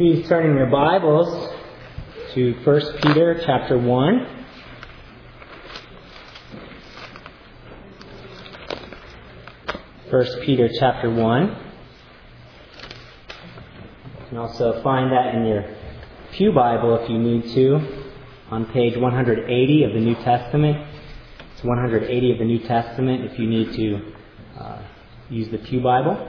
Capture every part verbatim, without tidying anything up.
Please turn in your Bibles to First Peter chapter one. First Peter chapter one. You can also find that in your Pew Bible if you need to, on page one hundred eighty of the New Testament. It's one hundred eighty of the New Testament if you need to uh, use the Pew Bible.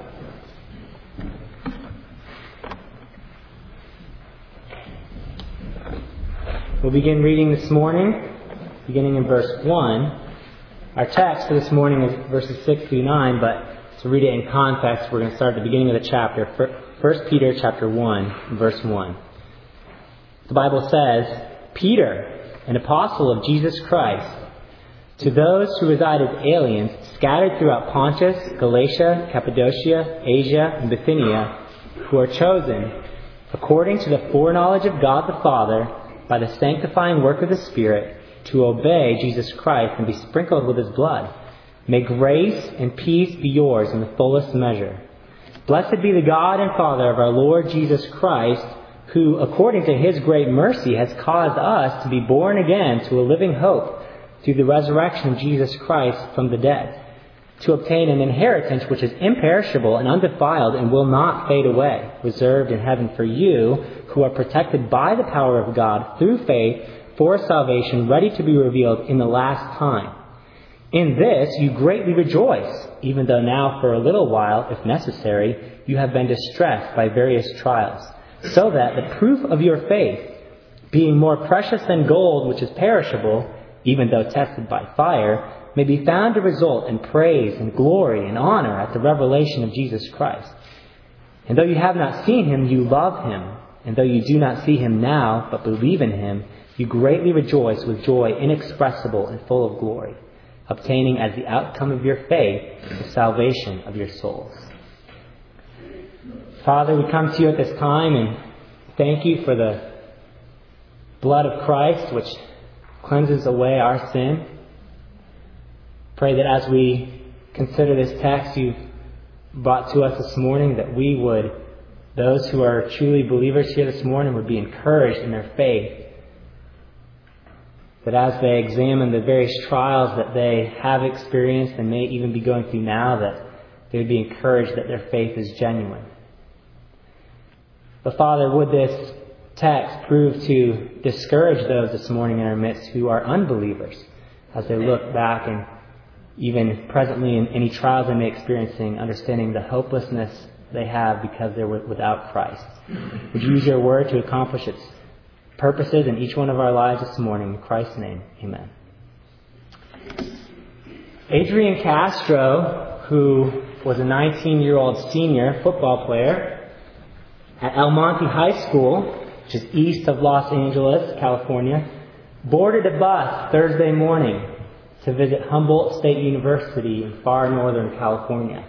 We'll begin reading this morning, beginning in verse one. Our text for this morning is verses six through nine, but to read it in context, we're going to start at the beginning of the chapter, First Peter chapter one, verse one. The Bible says, "Peter, an apostle of Jesus Christ, to those who reside as aliens scattered throughout Pontus, Galatia, Cappadocia, Asia, and Bithynia, who are chosen, according to the foreknowledge of God the Father, by the sanctifying work of the Spirit, to obey Jesus Christ and be sprinkled with His blood. May grace and peace be yours in the fullest measure. Blessed be the God and Father of our Lord Jesus Christ, who, according to His great mercy, has caused us to be born again to a living hope through the resurrection of Jesus Christ from the dead, to obtain an inheritance which is imperishable and undefiled and will not fade away, reserved in heaven for you, who are protected by the power of God through faith for salvation, ready to be revealed in the last time. In this you greatly rejoice, even though now for a little while, if necessary, you have been distressed by various trials, so that the proof of your faith, being more precious than gold which is perishable, even though tested by fire, may be found to result in praise and glory and honor at the revelation of Jesus Christ. And though you have not seen Him, you love Him. And though you do not see Him now, but believe in Him, you greatly rejoice with joy inexpressible and full of glory, obtaining as the outcome of your faith the salvation of your souls." Father, we come to you at this time and thank you for the blood of Christ, which cleanses away our sin. Pray that as we consider this text you've brought to us this morning, that we would, those who are truly believers here this morning, would be encouraged in their faith. That as they examine the various trials that they have experienced and may even be going through now, that they would be encouraged that their faith is genuine. But Father, would this text prove to discourage those this morning in our midst who are unbelievers as they look back and even presently in any trials they may be experiencing, understanding the hopelessness they have because they're without Christ. Would you use your word to accomplish its purposes in each one of our lives this morning? In Christ's name, amen. Adrian Castro, who was a nineteen-year-old senior football player at El Monte High School, which is east of Los Angeles, California, boarded a bus Thursday morning to visit Humboldt State University in far northern California.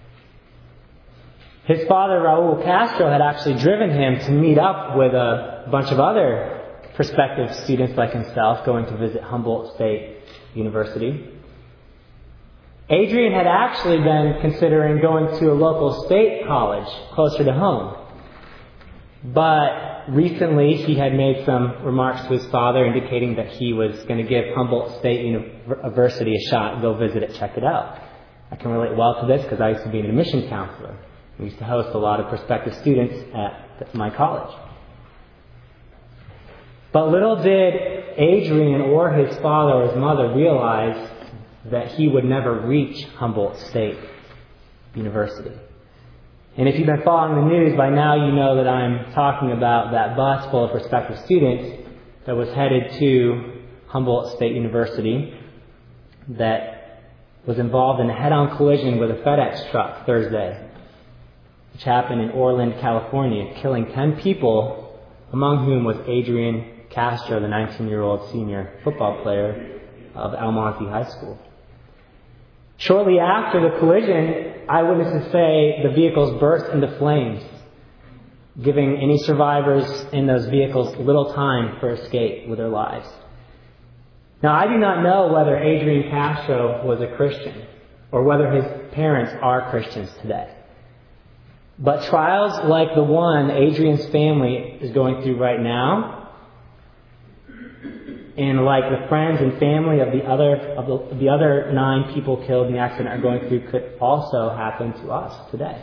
His father, Raul Castro, had actually driven him to meet up with a bunch of other prospective students like himself going to visit Humboldt State University. Adrian had actually been considering going to a local state college closer to home. But recently he had made some remarks to his father indicating that he was going to give Humboldt State University a shot and go visit it, check it out. I can relate well to this because I used to be an admission counselor. We used to host a lot of prospective students at my college. But little did Adrian or his father or his mother realize that he would never reach Humboldt State University. And if you've been following the news by now, you know that I'm talking about that bus full of prospective students that was headed to Humboldt State University that was involved in a head-on collision with a FedEx truck Thursday, which happened in Orland, California, killing ten people, among whom was Adrian Castro, the nineteen-year-old senior football player of El Monte High School. Shortly after the collision, eyewitnesses say the vehicles burst into flames, giving any survivors in those vehicles little time for escape with their lives. Now, I do not know whether Adrian Castro was a Christian or whether his parents are Christians today. But trials like the one Adrian's family is going through right now, and like the friends and family of the other of the, the other nine people killed in the accident are going through, could also happen to us today.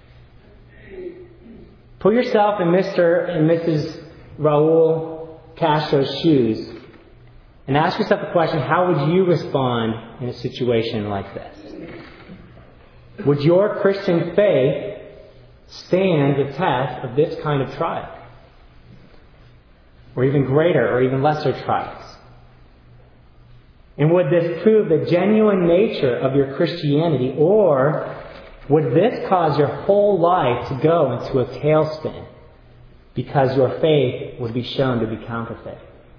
Put yourself in Mister and Missus Raul Castro's shoes and ask yourself the question, how would you respond in a situation like this? Would your Christian faith stand the test of this kind of trial? Or even greater or even lesser trials? And would this prove the genuine nature of your Christianity, or would this cause your whole life to go into a tailspin because your faith would be shown to be counterfeit?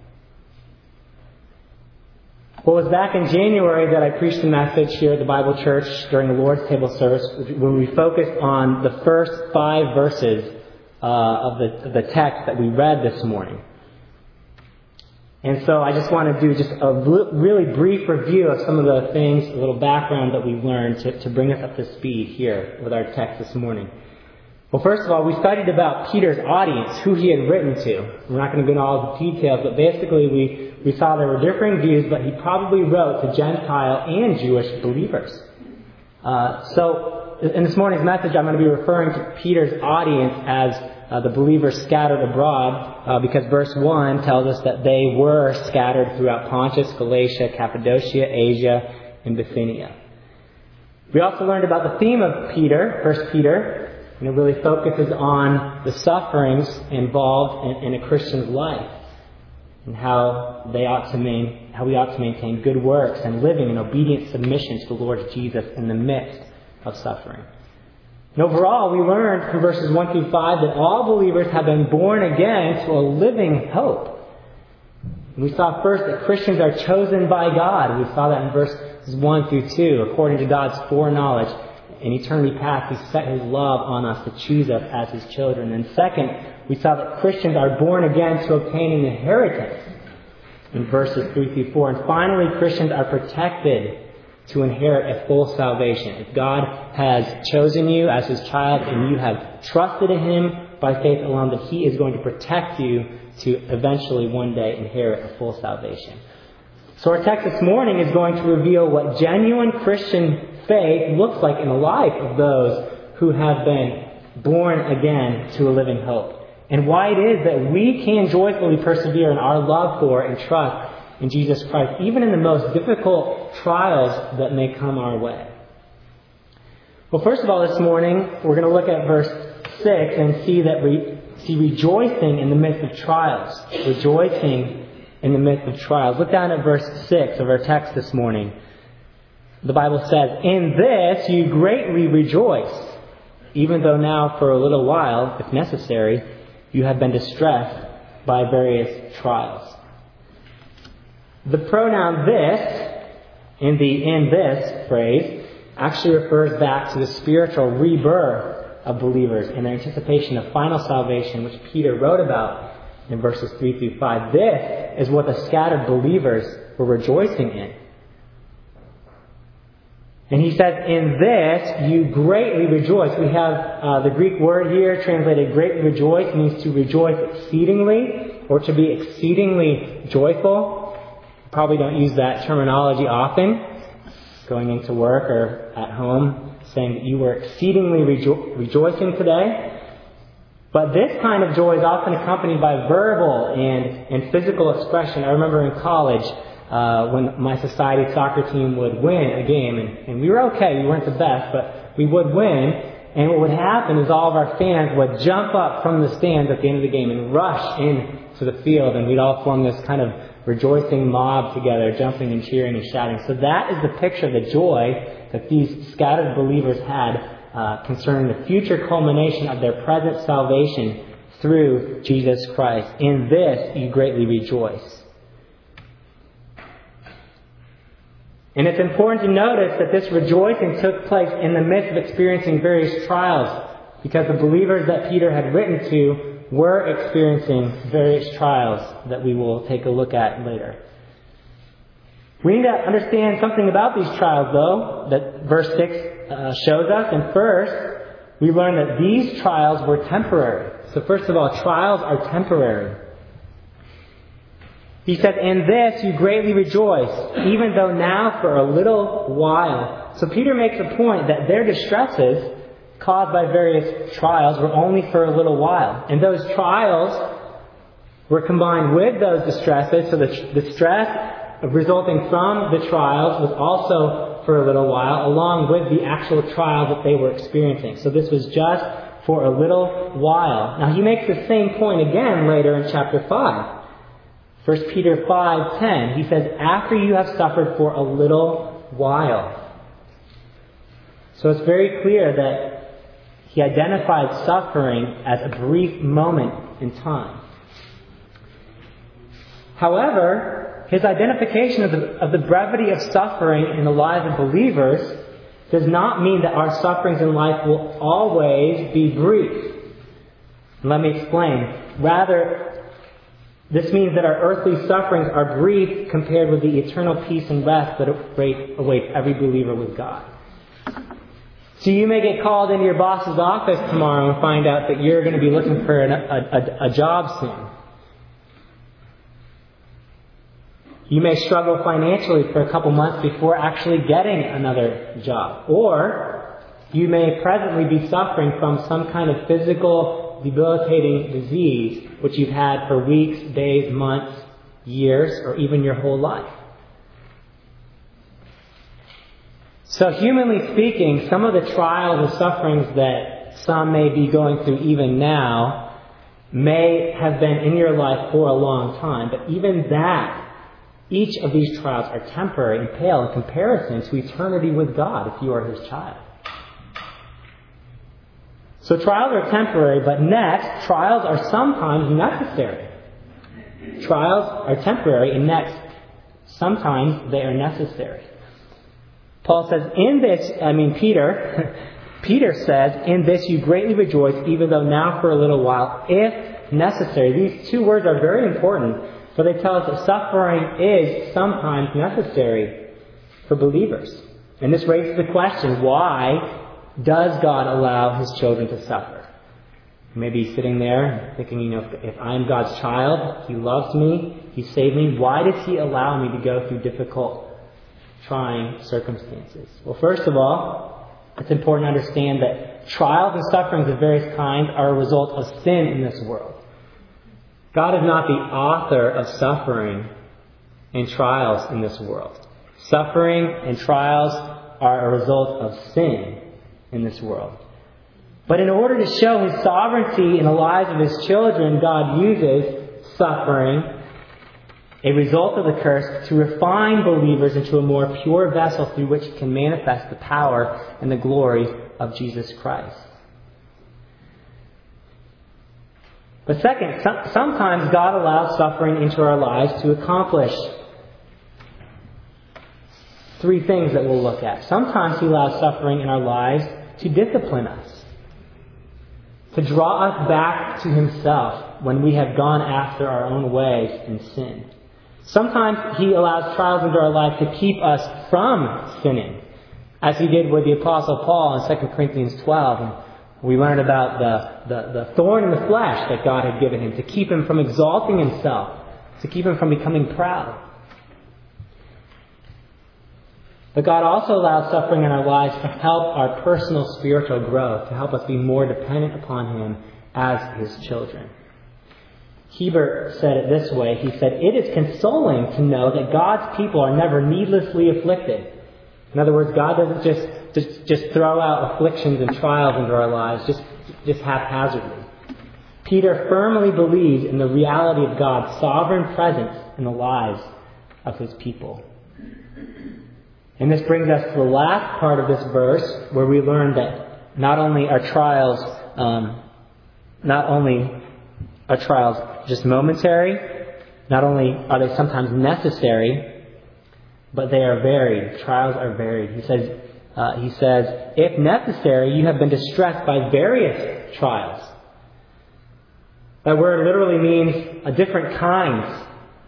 Well, it was back in January that I preached a message here at the Bible Church during the Lord's Table service when we focused on the first five verses uh, of, the, of the text that we read this morning. And so I just want to do just a really brief review of some of the things, a little background that we learned to, to bring us up to speed here with our text this morning. Well, first of all, we studied about Peter's audience, who he had written to. We're not going to go into all the details, but basically we, we saw there were differing views, but he probably wrote to Gentile and Jewish believers. Uh, so in this morning's message, I'm going to be referring to Peter's audience as uh, the believers scattered abroad, uh, because verse one tells us that they were scattered throughout Pontus, Galatia, Cappadocia, Asia, and Bithynia. We also learned about the theme of Peter, First Peter, and it really focuses on the sufferings involved in, in a Christian's life and how they ought to main, how we ought to maintain good works and living in obedient submission to the Lord Jesus in the midst of suffering. And overall, we learned from verses one through five that all believers have been born again to a living hope. And we saw first that Christians are chosen by God. We saw that in verses one through two. According to God's foreknowledge, in eternity past, He set His love on us to choose us as His children. And second, we saw that Christians are born again to obtain an inheritance in verses three through four. And finally, Christians are protected to inherit a full salvation. If God has chosen you as His child and you have trusted in Him by faith alone, that He is going to protect you to eventually one day inherit a full salvation. So our text this morning is going to reveal what genuine Christian faith looks like in the life of those who have been born again to a living hope, and why it is that we can joyfully persevere in our love for and trust in Jesus Christ, even in the most difficult trials that may come our way. Well, first of all, this morning we're going to look at verse six and see that we see rejoicing in the midst of trials. Rejoicing in the midst of trials. Look down at verse six of our text this morning. The Bible says, "In this you greatly rejoice, even though now for a little while, if necessary, you have been distressed by various trials." The pronoun this, in the "in this" phrase, actually refers back to the spiritual rebirth of believers in their anticipation of final salvation, which Peter wrote about in verses three through five. This is what the scattered believers were rejoicing in. And he says, "In this you greatly rejoice." We have uh, the Greek word here translated "greatly rejoice" means to rejoice exceedingly or to be exceedingly joyful. Probably don't use that terminology often, going into work or at home, saying that you were exceedingly rejo- rejoicing today. But this kind of joy is often accompanied by verbal and, and physical expression. I remember in college uh, when my society soccer team would win a game, and, and we were okay, we weren't the best, but we would win. And what would happen is all of our fans would jump up from the stands at the end of the game and rush into the field, and we'd all form this kind of rejoicing mob together, jumping and cheering and shouting. So that is the picture of the joy that these scattered believers had uh, concerning the future culmination of their present salvation through Jesus Christ. "In this you greatly rejoice." And it's important to notice that this rejoicing took place in the midst of experiencing various trials, because the believers that Peter had written to were experiencing various trials that we will take a look at later. We need to understand something about these trials, though, that verse six uh, shows us. And first, we learn that these trials were temporary. So first of all, trials are temporary. He said, "In this you greatly rejoice, even though now for a little while." So Peter makes a point that their distresses caused by various trials were only for a little while. And those trials were combined with those distresses, so the, the stress resulting from the trials was also for a little while, along with the actual trial that they were experiencing. So this was just for a little while. Now he makes the same point again later in chapter five. First Peter five ten, he says, "After you have suffered for a little while." So it's very clear that he identified suffering as a brief moment in time. However, his identification of the, of the brevity of suffering in the lives of believers does not mean that our sufferings in life will always be brief. Let me explain. Rather, this means that our earthly sufferings are brief compared with the eternal peace and rest that awaits every believer with God. So you may get called into your boss's office tomorrow and find out that you're going to be looking for an, a, a, a job soon. You may struggle financially for a couple months before actually getting another job. Or you may presently be suffering from some kind of physical, debilitating disease which you've had for weeks, days, months, years, or even your whole life. So humanly speaking, some of the trials and sufferings that some may be going through even now may have been in your life for a long time. But even that, each of these trials are temporary and pale in comparison to eternity with God if you are His child. So trials are temporary, but next, trials are sometimes necessary. Trials are temporary, and next, sometimes they are necessary. Paul says, in this, I mean Peter, Peter says, "In this you greatly rejoice, even though now for a little while, if necessary." These two words are very important, for they tell us that suffering is sometimes necessary for believers. And this raises the question, why does God allow His children to suffer? You may be sitting there thinking, you know, if I'm God's child, He loves me, He saved me, why does He allow me to go through difficult, trying circumstances? Well, first of all, it's important to understand that trials and sufferings of various kinds are a result of sin in this world. God is not the author of suffering and trials in this world. Suffering and trials are a result of sin in this world. But in order to show His sovereignty in the lives of His children, God uses suffering, a result of the curse, to refine believers into a more pure vessel through which He can manifest the power and the glory of Jesus Christ. But second, sometimes God allows suffering into our lives to accomplish three things that we'll look at. Sometimes He allows suffering in our lives to discipline us, to draw us back to Himself when we have gone after our own ways and sinned. Sometimes He allows trials into our life to keep us from sinning, as He did with the Apostle Paul in Second Corinthians twelve. And we learned about the, the, the thorn in the flesh that God had given him to keep him from exalting himself, to keep him from becoming proud. But God also allows suffering in our lives to help our personal spiritual growth, to help us be more dependent upon Him as His children. Heber said it this way. He said, "It is consoling to know that God's people are never needlessly afflicted." In other words, God doesn't just, just, just throw out afflictions and trials into our lives, just, just haphazardly. Peter firmly believed in the reality of God's sovereign presence in the lives of His people. And this brings us to the last part of this verse, where we learn that not only are trials, um, not only are trials just momentary, not only are they sometimes necessary, but they are varied. Trials are varied. He says, uh, he says, "If necessary, you have been distressed by various trials." That word literally means a different kinds,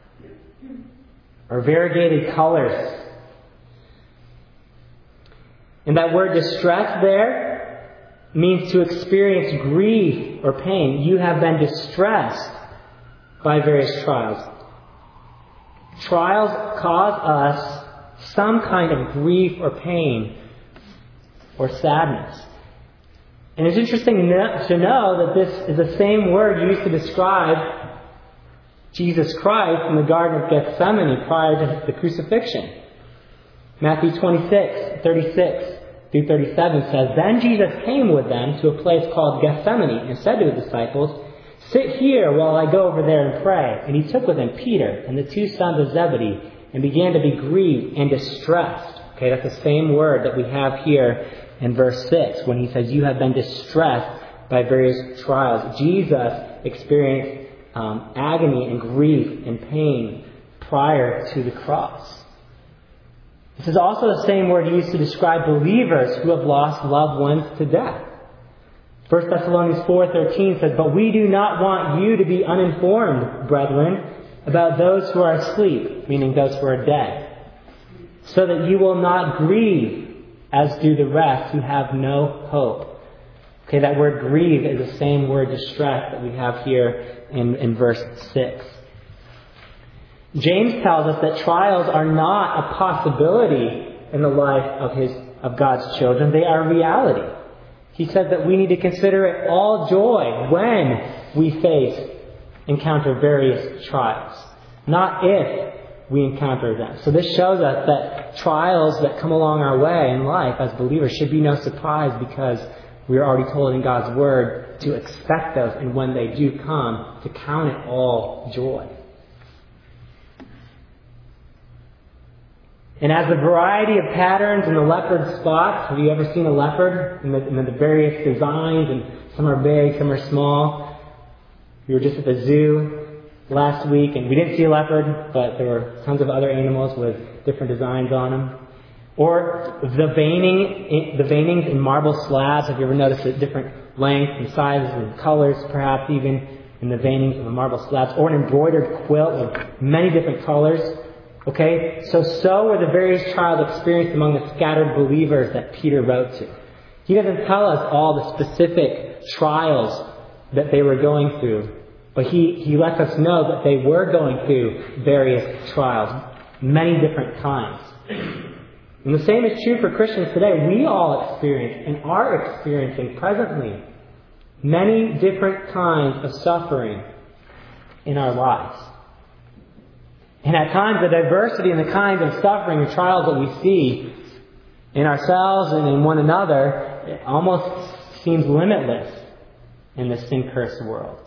or variegated colors. And that word distress there means to experience grief or pain. You have been distressed by various trials. Trials cause us some kind of grief or pain or sadness. And it's interesting to know that this is the same word used to describe Jesus Christ in the Garden of Gethsemane prior to the crucifixion. Matthew twenty-six, thirty-six through thirty-seven says, Then Jesus came with them to a place called Gethsemane and said to his disciples, Sit here while I go over there and pray. And he took with him Peter and the two sons of Zebedee and began to be grieved and distressed. Okay, that's the same word that we have here in verse six when he says, You have been distressed by various trials. Jesus experienced um, agony and grief and pain prior to the cross. This is also the same word used to describe believers who have lost loved ones to death. First Thessalonians four thirteen says, But we do not want you to be uninformed, brethren, about those who are asleep, meaning those who are dead, so that you will not grieve as do the rest who have no hope. Okay, that word grieve is the same word distress that we have here in, in verse six. James tells us that trials are not a possibility in the life of his of God's children. They are reality. He says that we need to consider it all joy when we face, encounter various trials, not if we encounter them. So this shows us that trials that come along our way in life as believers should be no surprise, because we are already told in God's Word to expect those, and when they do come, to count it all joy. And as the variety of patterns in the leopard spots, have you ever seen a leopard in the, in the various designs? And some are big, some are small. We were just at the zoo last week, and we didn't see a leopard, but there were tons of other animals with different designs on them. Or the veining, the veinings in marble slabs. Have you ever noticed the different lengths and sizes and colors, perhaps even in the veinings of the marble slabs? Or an embroidered quilt with many different colors. Okay, so so were the various trials experienced among the scattered believers that Peter wrote to. He doesn't tell us all the specific trials that they were going through, but he, he lets us know that they were going through various trials, many different kinds. And the same is true for Christians today. We all experience and are experiencing presently many different kinds of suffering in our lives. And at times, the diversity and the kinds of suffering and trials that we see in ourselves and in one another, it almost seems limitless in this sin-cursed world.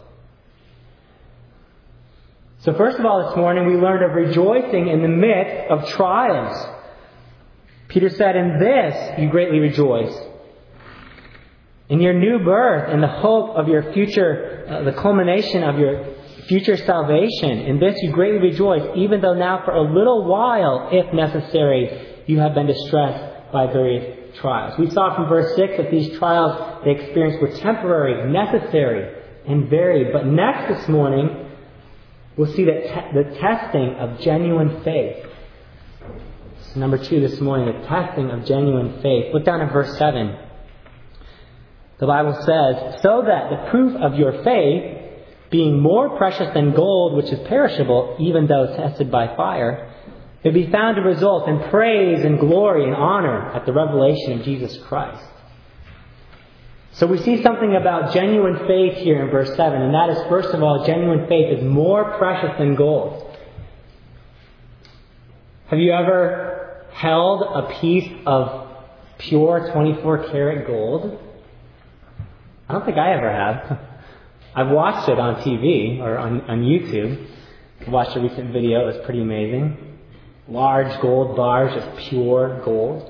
So first of all, this morning, we learned of rejoicing in the midst of trials. Peter said, In this you greatly rejoice. In your new birth and the hope of your future, uh, the culmination of your future salvation. In this you greatly rejoice, even though now for a little while, if necessary, you have been distressed by various trials. We saw from verse six that these trials they experienced were temporary, necessary, and varied. But next this morning, we'll see that te- the testing of genuine faith. So number two this morning, the testing of genuine faith. Look down at verse seven. The Bible says, So that the proof of your faith, being more precious than gold, which is perishable, even though tested by fire, may be found to result in praise and glory and honor at the revelation of Jesus Christ. So we see something about genuine faith here in verse seven, and that is, first of all, genuine faith is more precious than gold. Have you ever held a piece of pure twenty-four karat gold? I don't think I ever have. I've watched it on T V or on, on YouTube. I watched a recent video. It was pretty amazing. Large gold bars, just pure gold.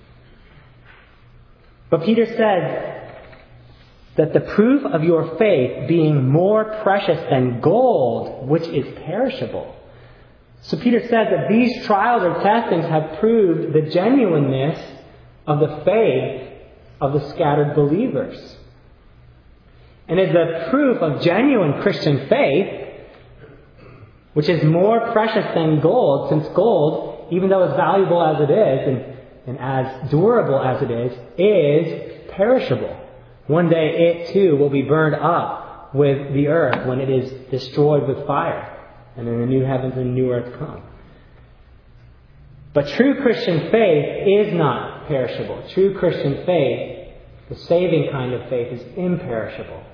But Peter said that the proof of your faith being more precious than gold, which is perishable. So Peter said that these trials or testings have proved the genuineness of the faith of the scattered believers. And as a proof of genuine Christian faith, which is more precious than gold, since gold, even though as valuable as it is and, and as durable as it is, is perishable. One day it too will be burned up with the earth when it is destroyed with fire. And then the new heavens and new earth come. But true Christian faith is not perishable. True Christian faith, the saving kind of faith, is imperishable.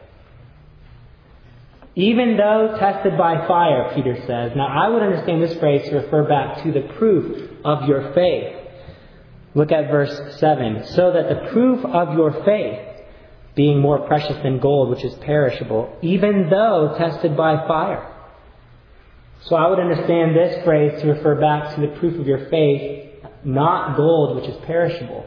Even though tested by fire, Peter says. Now, I would understand this phrase to refer back to the proof of your faith. Look at verse seven. So that the proof of your faith, being more precious than gold, which is perishable, even though tested by fire. So I would understand this phrase to refer back to the proof of your faith, not gold, which is perishable.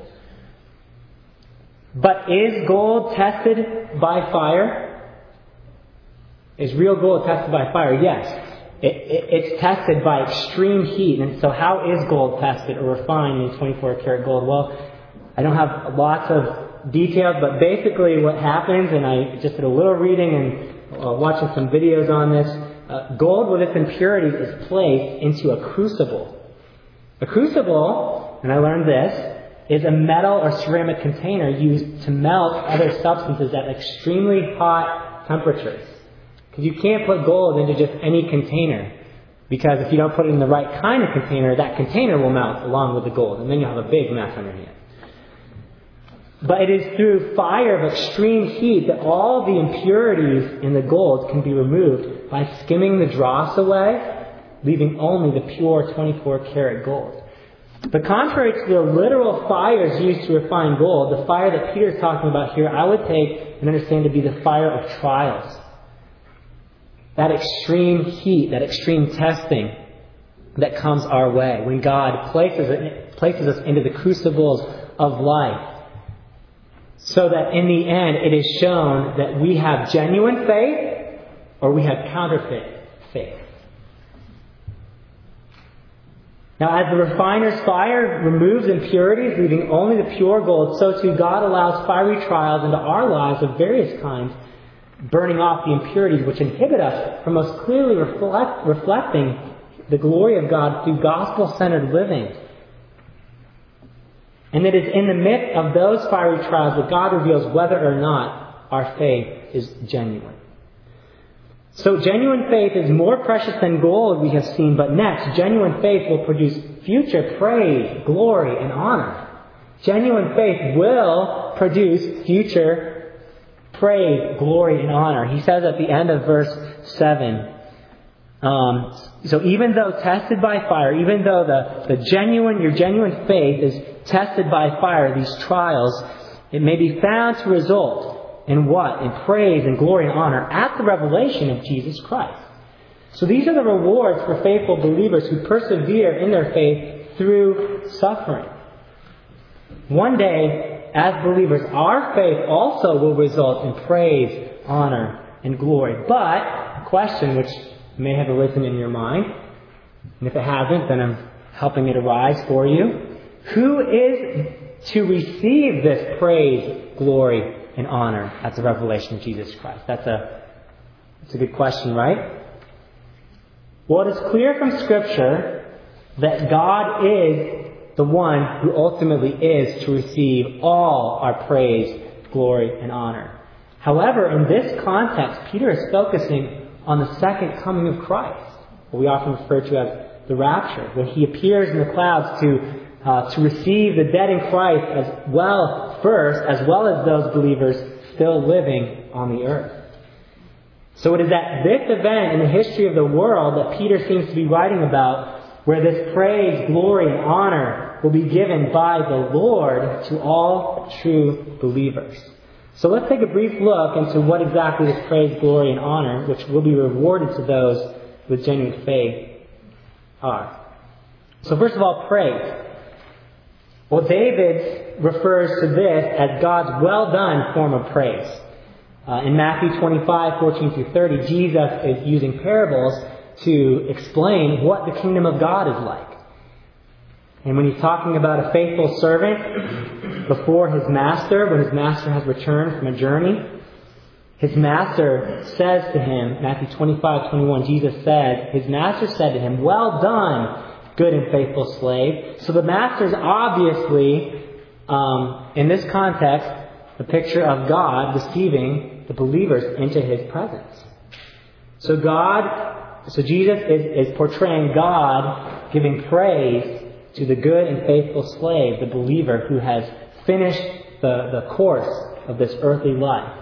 But is gold tested by fire? Is real gold tested by fire? Yes. It, it, it's tested by extreme heat. And so how is gold tested or refined in twenty-four karat gold? Well, I don't have lots of details, but basically what happens, and I just did a little reading and uh, watching some videos on this, uh, gold with its impurities is placed into a crucible. A crucible, and I learned this, is a metal or ceramic container used to melt other substances at extremely hot temperatures. Because you can't put gold into just any container. Because if you don't put it in the right kind of container, that container will melt along with the gold. And then you'll have a big mess on your hand. But it is through fire of extreme heat that all the impurities in the gold can be removed by skimming the dross away, leaving only the pure twenty-four karat gold. But contrary to the literal fires used to refine gold, the fire that Peter is talking about here, I would take and understand to be the fire of trials. That extreme heat, that extreme testing that comes our way when God places it, places us into the crucibles of life. So that in the end it is shown that we have genuine faith or we have counterfeit faith. Now, as the refiner's fire removes impurities, leaving only the pure gold, so too God allows fiery trials into our lives of various kinds, burning off the impurities which inhibit us from most clearly reflect, reflecting the glory of God through gospel-centered living. And it is in the midst of those fiery trials that God reveals whether or not our faith is genuine. So genuine faith is more precious than gold, we have seen, but next, genuine faith will produce future praise, glory, and honor. Genuine faith will produce future praise, glory, and honor. He says at the end of verse seven, um, so even though tested by fire, even though the, the genuine, your genuine faith is tested by fire, these trials, it may be found to result in what? In praise and glory and honor at the revelation of Jesus Christ. So these are the rewards for faithful believers who persevere in their faith through suffering. One day, as believers, our faith also will result in praise, honor, and glory. But, a question which may have arisen in your mind, and if it hasn't, then I'm helping it arise for you. Who is to receive this praise, glory, and honor at the revelation of Jesus Christ? That's a, that's a good question, right? Well, it is clear from Scripture that God is the one who ultimately is to receive all our praise, glory, and honor. However, in this context, Peter is focusing on the second coming of Christ, what we often refer to as the rapture, when He appears in the clouds to uh, to receive the dead in Christ as well first, as well as those believers still living on the earth. So it is at this event in the history of the world that Peter seems to be writing about, where this praise, glory, and honor will be given by the Lord to all true believers. So let's take a brief look into what exactly this praise, glory, and honor, which will be rewarded to those with genuine faith, are. So first of all, praise. Well, David refers to this as God's well done form of praise. Uh, in Matthew twenty-five, fourteen through thirty, Jesus is using parables to explain what the kingdom of God is like. And when he's talking about a faithful servant before his master, when his master has returned from a journey, his master says to him, Matthew twenty-five, twenty-one, Jesus said, his master said to him, "Well done, good and faithful slave." So the master's obviously, um, in this context, the picture of God receiving the believers into His presence. So God, so Jesus is, is portraying God giving praise to the good and faithful slave, the believer who has finished the, the course of this earthly life.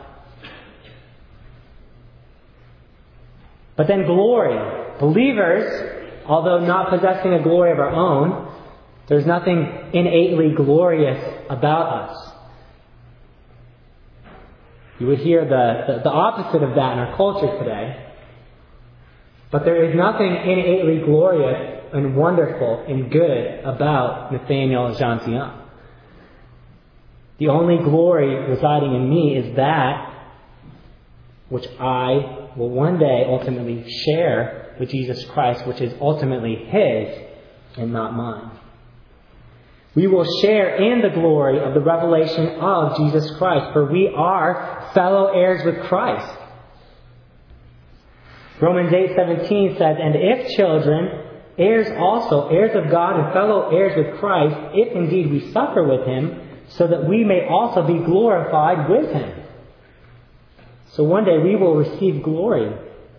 But then glory. Believers, although not possessing a glory of our own, there's nothing innately glorious about us. You would hear the, the, the opposite of that in our culture today. But there is nothing innately glorious and wonderful and good about Nathaniel Jean-Zion. The only glory residing in me is that which I will one day ultimately share with Jesus Christ, which is ultimately His and not mine. We will share in the glory of the revelation of Jesus Christ, for we are fellow heirs with Christ. Romans eight seventeen says, "And if children, heirs also, heirs of God and fellow heirs with Christ, if indeed we suffer with Him, so that we may also be glorified with Him." So one day we will receive glory.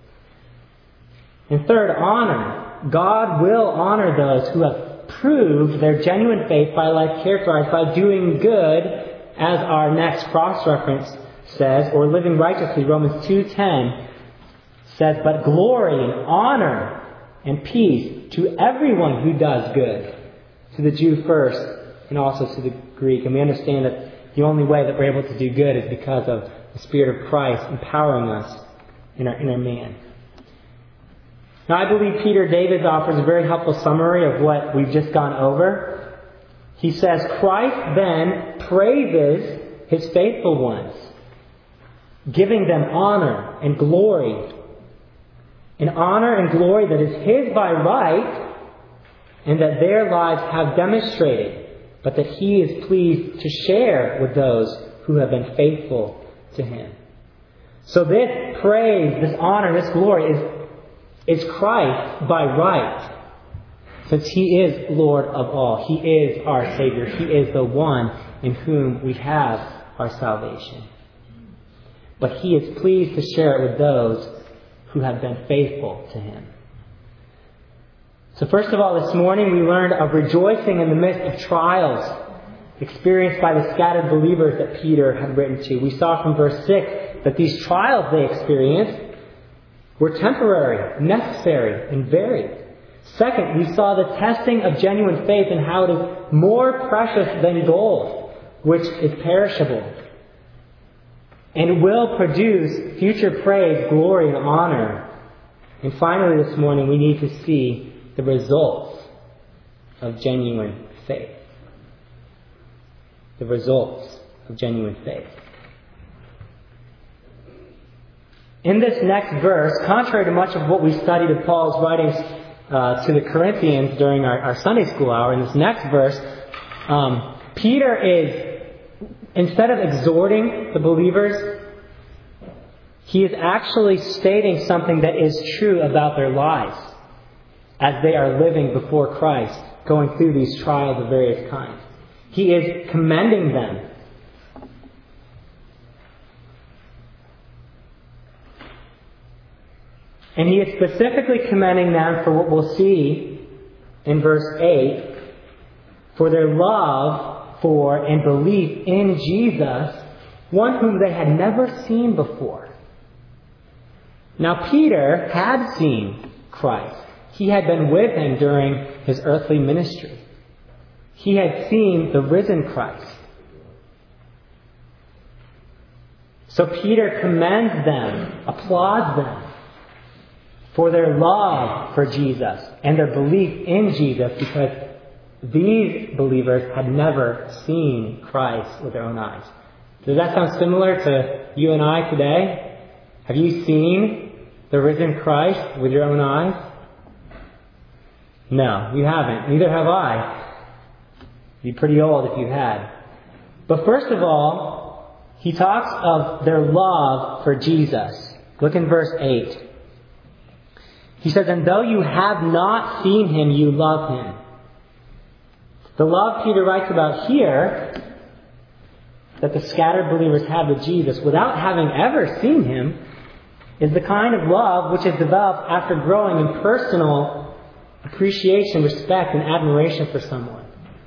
And third, honor. God will honor those who have proved their genuine faith by a life characterized by doing good, as our next cross-reference says, or living righteously. Romans two ten says, "But glory and honor and peace to everyone who does good." To the Jew first, and also to the Greek. And we understand that the only way that we're able to do good is because of the Spirit of Christ empowering us in our inner man. Now, I believe Peter Davids offers a very helpful summary of what we've just gone over. He says, "Christ then praises His faithful ones, giving them honor and glory. An honor and glory that is His by right, and that their lives have demonstrated, but that He is pleased to share with those who have been faithful to Him." So this praise, this honor, this glory is, is Christ by right, since He is Lord of all. He is our Savior. He is the one in whom we have our salvation. But He is pleased to share it with those who have been faithful to Him. So first of all, this morning we learned of rejoicing in the midst of trials experienced by the scattered believers that Peter had written to. We saw from verse six that these trials they experienced were temporary, necessary, and varied. Second, we saw the testing of genuine faith and how it is more precious than gold, which is perishable, and will produce future praise, glory, and honor. And finally this morning we need to see the results of genuine faith. The results of genuine faith. In this next verse, contrary to much of what we studied of Paul's writings uh, to the Corinthians during our, our Sunday school hour, in this next verse, um, Peter is, instead of exhorting the believers, he is actually stating something that is true about their lives as they are living before Christ, going through these trials of various kinds. He is commending them. And he is specifically commending them for what we'll see in verse eight, for their love for and belief in Jesus, one whom they had never seen before. Now, Peter had seen Christ. He had been with Him during His earthly ministry. He had seen the risen Christ. So Peter commends them, applauds them for their love for Jesus and their belief in Jesus, because these believers had never seen Christ with their own eyes. Does that sound similar to you and I today? Have you seen the risen Christ with your own eyes? No, you haven't. Neither have I. You'd be pretty old if you had. But first of all, he talks of their love for Jesus. Look in verse eight. He says, "And though you have not seen Him, you love Him." The love Peter writes about here that the scattered believers have with Jesus without having ever seen Him is the kind of love which is developed after growing in personal appreciation, respect, and admiration for someone.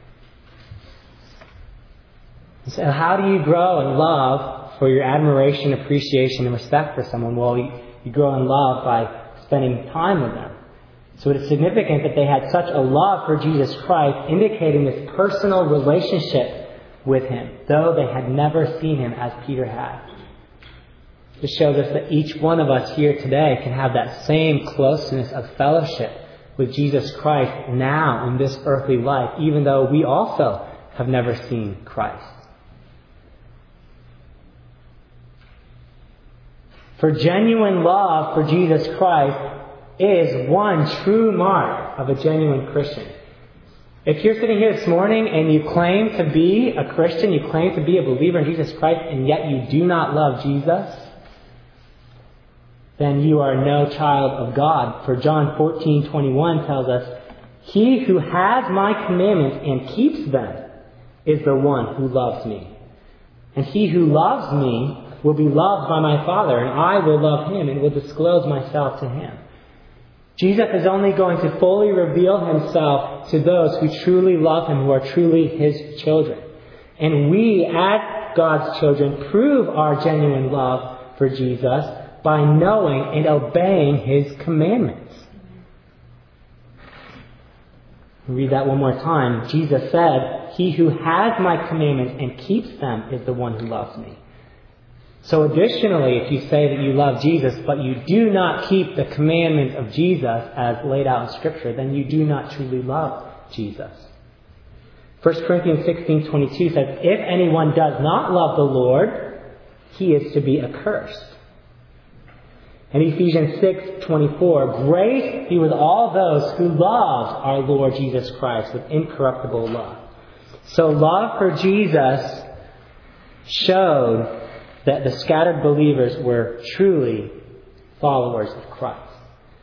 So how do you grow in love for your admiration, appreciation, and respect for someone? Well, you, you grow in love by spending time with them. So it is significant that they had such a love for Jesus Christ, indicating this personal relationship with Him, though they had never seen Him as Peter had. This shows us that each one of us here today can have that same closeness of fellowship with Jesus Christ now in this earthly life, even though we also have never seen Christ. For genuine love for Jesus Christ is one true mark of a genuine Christian. If you're sitting here this morning and you claim to be a Christian, you claim to be a believer in Jesus Christ, and yet you do not love Jesus, then you are no child of God. For John fourteen twenty-one tells us, "He who has my commandments and keeps them is the one who loves me. And he who loves me will be loved by my Father, and I will love him and will disclose myself to him." Jesus is only going to fully reveal Himself to those who truly love Him, who are truly His children. And we, as God's children, prove our genuine love for Jesus by knowing and obeying His commandments. I'll read that one more time. Jesus said, "He who has my commandments and keeps them is the one who loves me." So additionally, if you say that you love Jesus, but you do not keep the commandments of Jesus as laid out in Scripture, then you do not truly love Jesus. First Corinthians sixteen twenty-two says, "If anyone does not love the Lord, he is to be accursed." And Ephesians six twenty-four, "Grace be with all those who love our Lord Jesus Christ with incorruptible love." So love for Jesus showed that the scattered believers were truly followers of Christ.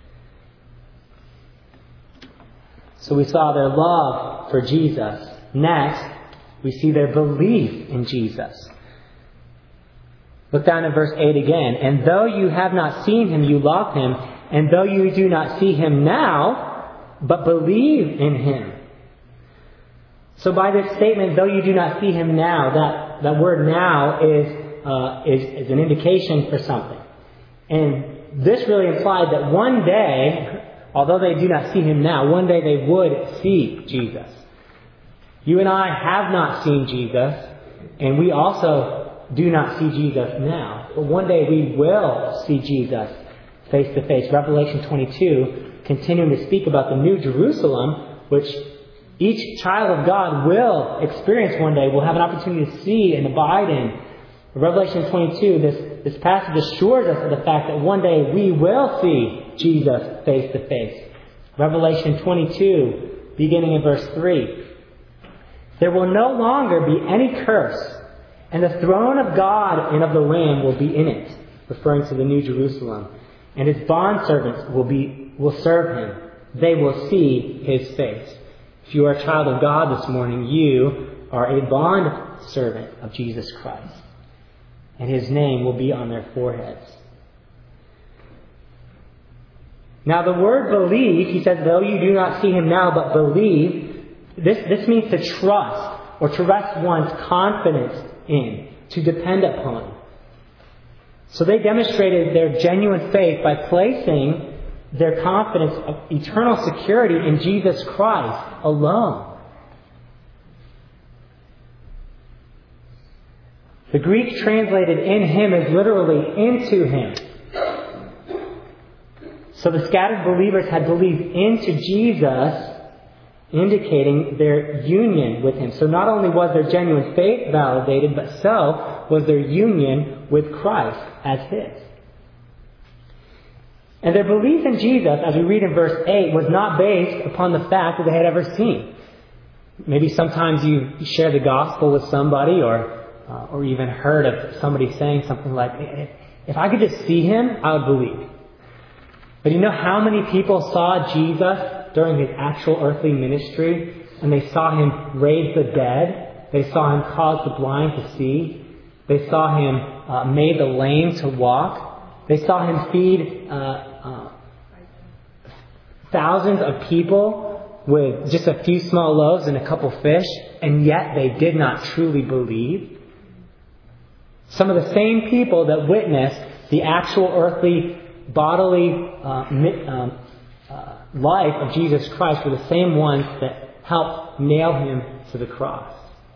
So we saw their love for Jesus. Next, we see their belief in Jesus. Look down at verse eight again. "And though you have not seen Him, you love Him. And though you do not see Him now, but believe in Him." So by this statement, "though you do not see Him now," that, that word "now" is Uh, is, is an indication for something. And this really implied that one day, although they do not see Him now, one day they would see Jesus. You and I have not seen Jesus, and we also do not see Jesus now. But one day we will see Jesus face to face. Revelation twenty-two, continuing to speak about the New Jerusalem, which each child of God will experience one day, will have an opportunity to see and abide in. Revelation twenty-two, this, this passage assures us of the fact that one day we will see Jesus face to face. Revelation twenty-two, beginning in verse three. "There will no longer be any curse, and the throne of God and of the Lamb will be in it," referring to the New Jerusalem. "And His bondservants will be will serve Him. They will see His face." If you are a child of God this morning, you are a bond servant of Jesus Christ. And His name will be on their foreheads. Now the word believe, he says, "though you do not see Him now, but believe," this, this means to trust or to rest one's confidence in, to depend upon. So they demonstrated their genuine faith by placing their confidence of eternal security in Jesus Christ alone. The Greek translated "in Him" is literally "into Him." So the scattered believers had believed into Jesus, indicating their union with Him. So not only was their genuine faith validated, but so was their union with Christ as His. And their belief in Jesus, as we read in verse eight, was not based upon the fact that they had ever seen. Maybe sometimes you share the gospel with somebody, or Uh, or even heard of somebody saying something like, "If I could just see Him, I would believe." But you know how many people saw Jesus during His actual earthly ministry, and they saw Him raise the dead, They saw him cause the blind to see. They saw him uh, made the lame to walk. They saw him feed uh, uh, thousands of people with just a few small loaves and a couple fish, and yet they did not truly believe. Some of the same people that witnessed the actual earthly, bodily uh, um, uh, life of Jesus Christ were the same ones that helped nail him to the cross.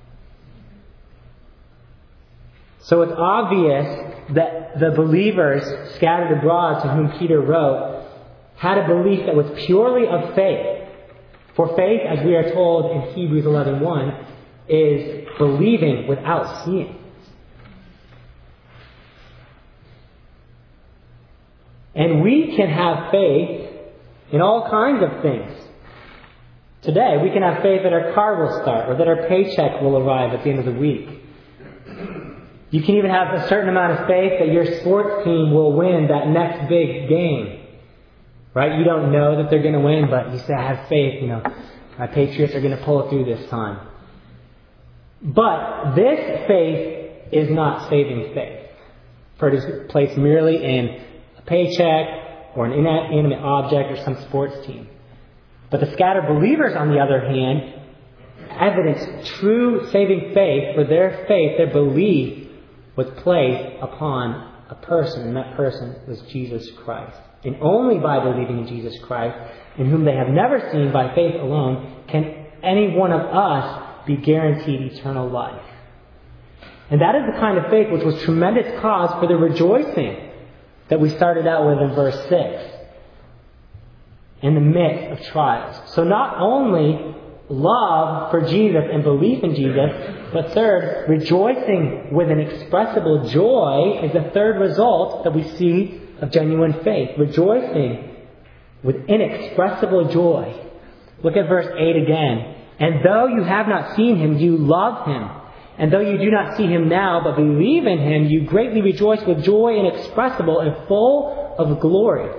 So it's obvious that the believers scattered abroad to whom Peter wrote had a belief that was purely of faith. For faith, as we are told in Hebrews eleven one, is believing without seeing. And we can have faith in all kinds of things. Today, we can have faith that our car will start or that our paycheck will arrive at the end of the week. You can even have a certain amount of faith that your sports team will win that next big game. Right? You don't know that they're going to win, but you say, I have faith, you know, my Patriots are going to pull it through this time. But this faith is not saving faith. For it is placed merely in a paycheck or an inanimate object or some sports team. But the scattered believers, on the other hand, evidence true saving faith, for their faith, their belief, was placed upon a person, and that person was Jesus Christ. And only by believing in Jesus Christ, in whom they have never seen, by faith alone, can any one of us be guaranteed eternal life. And that is the kind of faith which was tremendous cause for the rejoicing that we started out with in verse six. In the midst of trials. So not only love for Jesus and belief in Jesus, but third, rejoicing with an expressible joy is the third result that we see of genuine faith. Rejoicing with inexpressible joy. Look at verse eight again. And though you have not seen him, you love him. And though you do not see him now, but believe in him, you greatly rejoice with joy inexpressible and full of glory.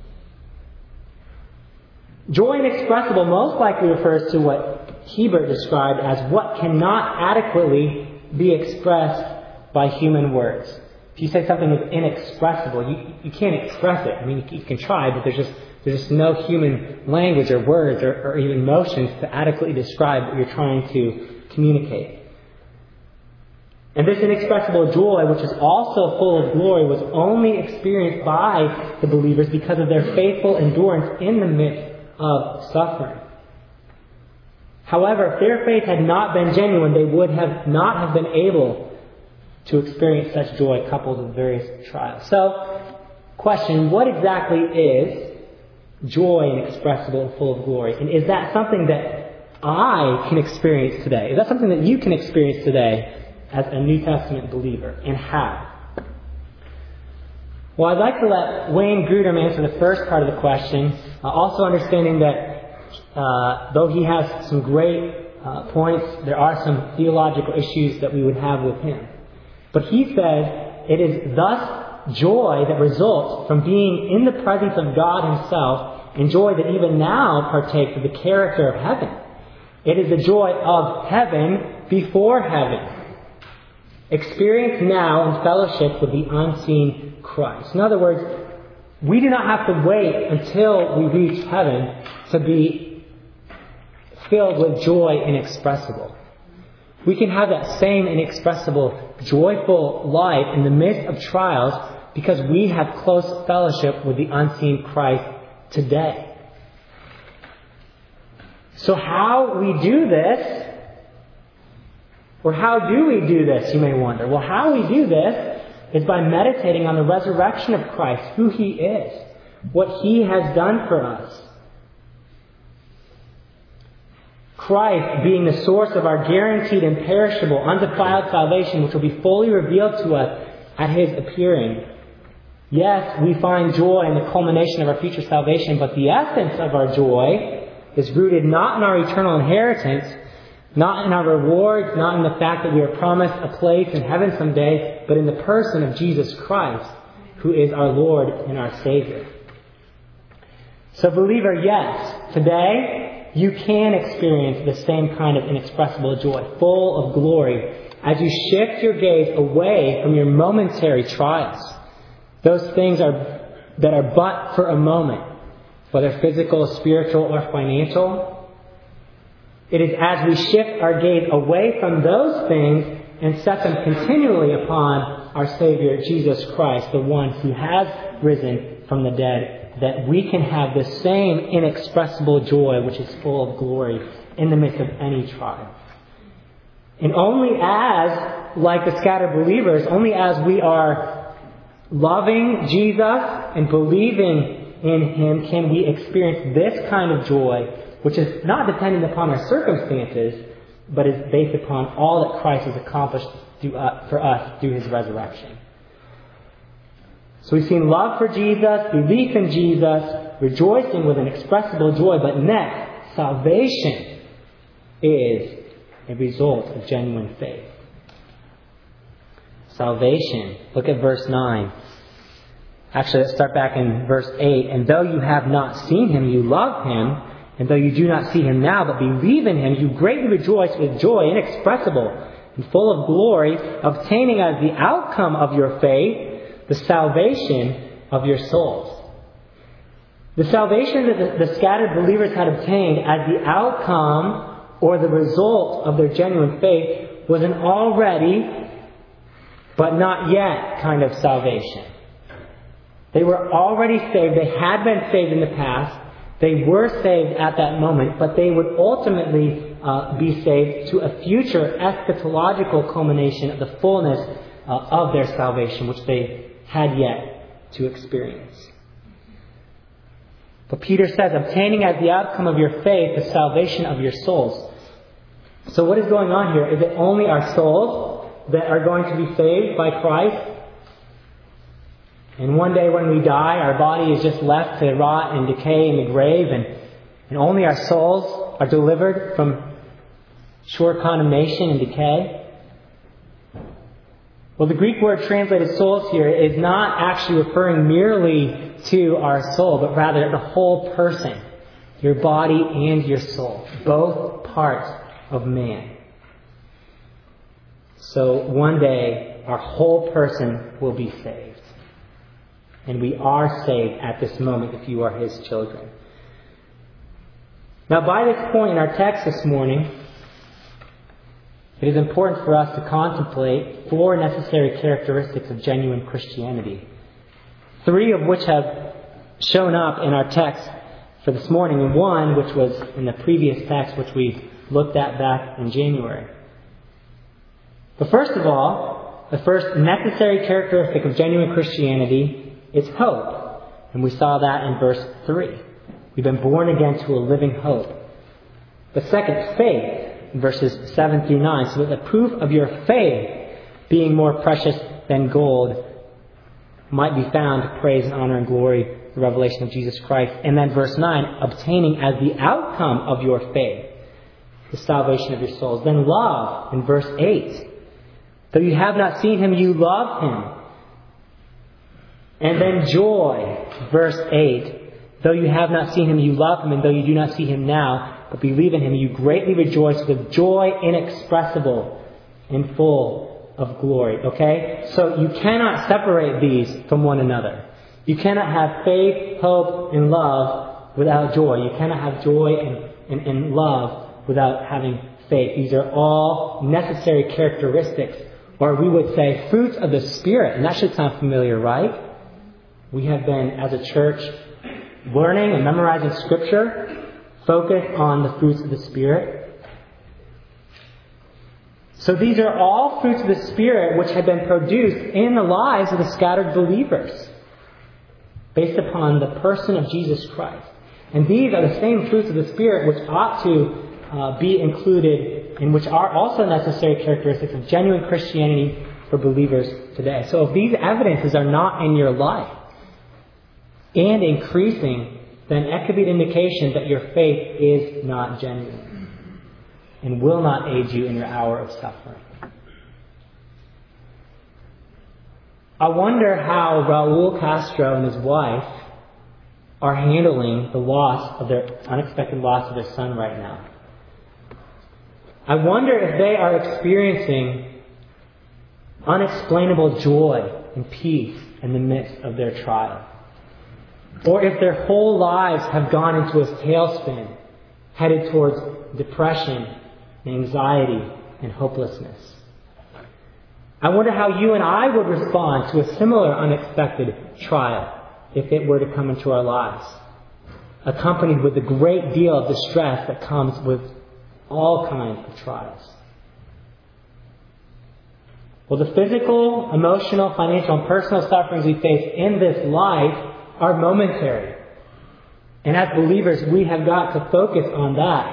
Joy inexpressible most likely refers to what Hebert described as what cannot adequately be expressed by human words. If you say something is inexpressible, you, you can't express it. I mean, you, you can try, but there's just there's just no human language or words or, or even motions to adequately describe what you're trying to communicate. And this inexpressible joy, which is also full of glory, was only experienced by the believers because of their faithful endurance in the midst of suffering. However, if their faith had not been genuine, they would have not have been able to experience such joy coupled with various trials. So, question, what exactly is joy inexpressible and full of glory? And is that something that I can experience today? Is that something that you can experience today as a New Testament believer? And how? Well, I'd like to let Wayne Grudem answer the first part of the question, uh, also understanding that uh, though he has some great uh, points, there are some theological issues that we would have with him. But he says it is thus joy that results from being in the presence of God himself, and joy that even now partakes of the character of heaven. It is the joy of heaven before heaven, experienced now in fellowship with the unseen Christ. In other words, we do not have to wait until we reach heaven to be filled with joy inexpressible. We can have that same inexpressible, joyful life in the midst of trials because we have close fellowship with the unseen Christ today. So how we do this, or how do we do this, you may wonder. Well, how we do this is by meditating on the resurrection of Christ, who he is, what he has done for us. Christ being the source of our guaranteed, imperishable, undefiled salvation, which will be fully revealed to us at his appearing. Yes, we find joy in the culmination of our future salvation, but the essence of our joy is rooted not in our eternal inheritance, not in our rewards, not in the fact that we are promised a place in heaven someday, but in the person of Jesus Christ, who is our Lord and our Savior. So believer, yes, today you can experience the same kind of inexpressible joy, full of glory, as you shift your gaze away from your momentary trials. Those things are that are but for a moment, whether physical, spiritual, or financial. It is as we shift our gaze away from those things and set them continually upon our Savior, Jesus Christ, the one who has risen from the dead, that we can have the same inexpressible joy which is full of glory in the midst of any trial. And only as, like the scattered believers, only as we are loving Jesus and believing in Him can we experience this kind of joy, which is not dependent upon our circumstances, but is based upon all that Christ has accomplished for us through His resurrection. So we've seen love for Jesus, belief in Jesus, rejoicing with inexpressible joy, but next, salvation is a result of genuine faith. Salvation. Look at verse nine. Actually, let's start back in verse eight. And though you have not seen Him, you love Him. And though you do not see Him now, but believe in Him, you greatly rejoice with joy inexpressible and full of glory, obtaining as the outcome of your faith the salvation of your souls. The salvation that the, the scattered believers had obtained as the outcome or the result of their genuine faith was an already, but not yet kind of salvation. They were already saved. They had been saved in the past. They were saved at that moment, but they would ultimately uh, be saved to a future eschatological culmination of the fullness uh, of their salvation, which they had yet to experience. But Peter says, obtaining as the outcome of your faith the salvation of your souls. So what is going on here? Is it only our souls that are going to be saved by Christ? And one day when we die, our body is just left to rot and decay in the grave, and, and only our souls are delivered from sure condemnation and decay? Well, the Greek word translated souls here is not actually referring merely to our soul, but rather the whole person, your body and your soul, both parts of man. So one day, our whole person will be saved. And we are saved at this moment if you are His children. Now, by this point in our text this morning, it is important for us to contemplate four necessary characteristics of genuine Christianity. Three of which have shown up in our text for this morning, and one which was in the previous text which we looked at back in January. But first of all, the first necessary characteristic of genuine Christianity is hope. And we saw that in verse three. We've been born again to a living hope. The second, faith, in verses seven through nine. So that the proof of your faith, being more precious than gold, might be found to praise and honor and glory the revelation of Jesus Christ. And then verse nine, obtaining as the outcome of your faith the salvation of your souls. Then love, in verse eight. Though you have not seen Him, you love Him. And then joy, verse eight. Though you have not seen Him, you love Him. And though you do not see Him now, but believe in Him, you greatly rejoice with joy inexpressible and full of glory. Okay? So you cannot separate these from one another. You cannot have faith, hope, and love without joy. You cannot have joy and, and, and love without having faith. These are all necessary characteristics, or we would say fruits of the Spirit. And that should sound familiar, right? We have been, as a church, learning and memorizing Scripture, focused on the fruits of the Spirit. So these are all fruits of the Spirit which have been produced in the lives of the scattered believers, based upon the person of Jesus Christ. And these are the same fruits of the Spirit which ought to uh, be included, and which are also necessary characteristics of genuine Christianity for believers today. So if these evidences are not in your life, and increasing, then it could be an indication that your faith is not genuine and will not aid you in your hour of suffering. I wonder how Raul Castro and his wife are handling the loss of their unexpected loss of their son right now. I wonder if they are experiencing unexplainable joy and peace in the midst of their trial. Or if their whole lives have gone into a tailspin, headed towards depression, anxiety, and hopelessness. I wonder how you and I would respond to a similar unexpected trial if it were to come into our lives, accompanied with a great deal of distress that comes with all kinds of trials. Well, the physical, emotional, financial, and personal sufferings we face in this life are momentary. And as believers, we have got to focus on that.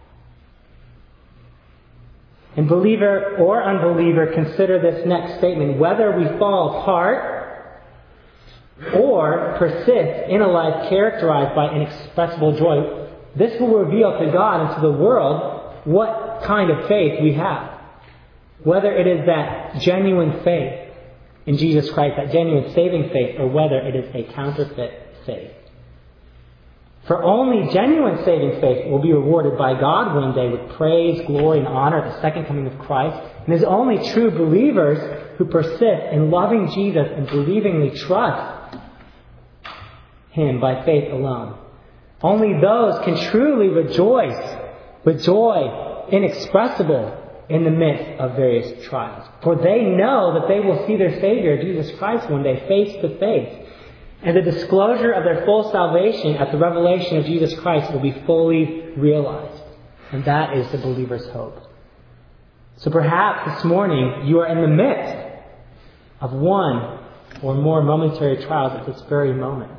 And believer or unbeliever, consider this next statement. Whether we fall apart or persist in a life characterized by inexpressible joy, this will reveal to God and to the world what kind of faith we have. Whether it is that genuine faith in Jesus Christ, that genuine saving faith, or whether it is a counterfeit faith. For only genuine saving faith will be rewarded by God one day with praise, glory, and honor at the second coming of Christ. And it is only true believers who persist in loving Jesus and believingly trust Him by faith alone. Only those can truly rejoice with joy inexpressible in the midst of various trials. For they know that they will see their Savior, Jesus Christ, one day face to face. And the disclosure of their full salvation at the revelation of Jesus Christ will be fully realized. And that is the believer's hope. So perhaps this morning you are in the midst of one or more momentary trials at this very moment.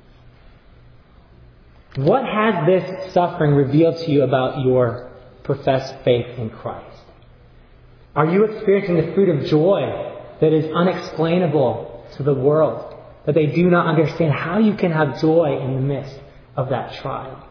What has this suffering revealed to you about your professed faith in Christ? Are you experiencing the fruit of joy that is unexplainable to the world? That they do not understand how you can have joy in the midst of that trial?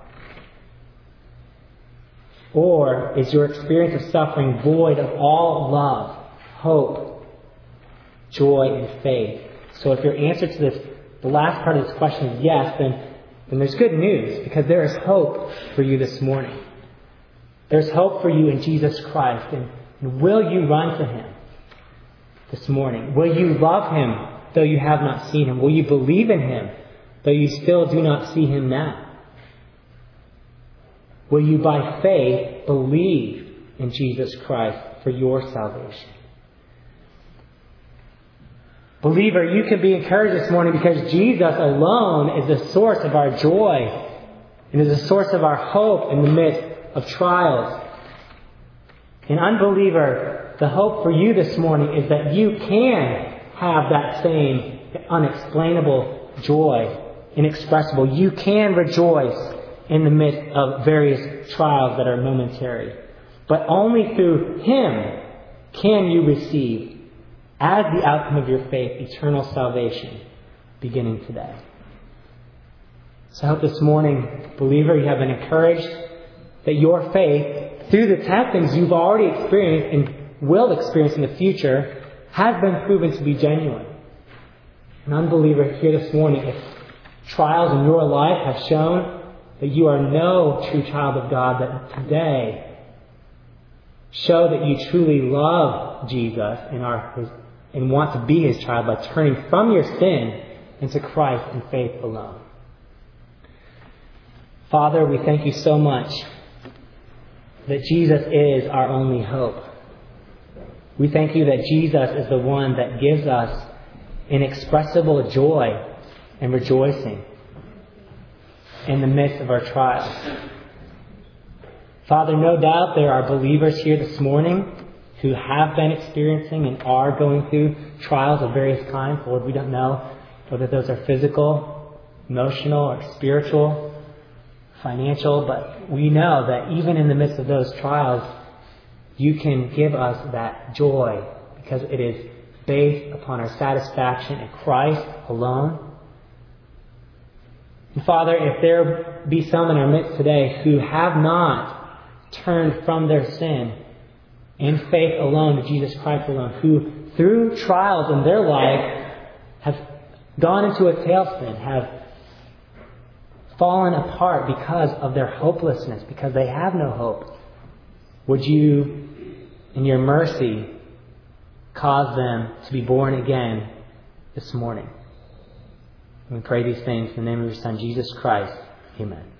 Or is your experience of suffering void of all love, hope, joy, and faith? So if your answer to this, the last part of this question is yes, then, then there's good news, because there is hope for you this morning. There's hope for you in Jesus Christ. And, and will you run to Him this morning? Will you love Him though you have not seen Him? Will you believe in Him, though you still do not see Him now? Will you by faith believe in Jesus Christ for your salvation? Believer, you can be encouraged this morning because Jesus alone is the source of our joy and is the source of our hope in the midst of trials. And unbeliever, the hope for you this morning is that you can have that same unexplainable joy, inexpressible. You can rejoice in the midst of various trials that are momentary. But only through Him can you receive, as the outcome of your faith, eternal salvation beginning today. So I hope this morning, believer, you have been encouraged that your faith, through the testings you've already experienced and will experience in the future, has been proven to be genuine. An unbeliever here this morning, if trials in your life have shown that you are no true child of God, that today show that you truly love Jesus and are His, and want to be His child by turning from your sin into Christ and faith alone. Father, we thank You so much that Jesus is our only hope. We thank You that Jesus is the one that gives us inexpressible joy and rejoicing in the midst of our trials. Father, no doubt there are believers here this morning who have been experiencing and are going through trials of various kinds. Lord, we don't know whether those are physical, emotional, or spiritual, financial, but we know that even in the midst of those trials, You can give us that joy because it is based upon our satisfaction in Christ alone. And Father, if there be some in our midst today who have not turned from their sin in faith alone to Jesus Christ alone, who through trials in their life have gone into a tailspin, have fallen apart because of their hopelessness, because they have no hope, would you, in your mercy, cause them to be born again this morning? We pray these things in the name of your Son, Jesus Christ. Amen.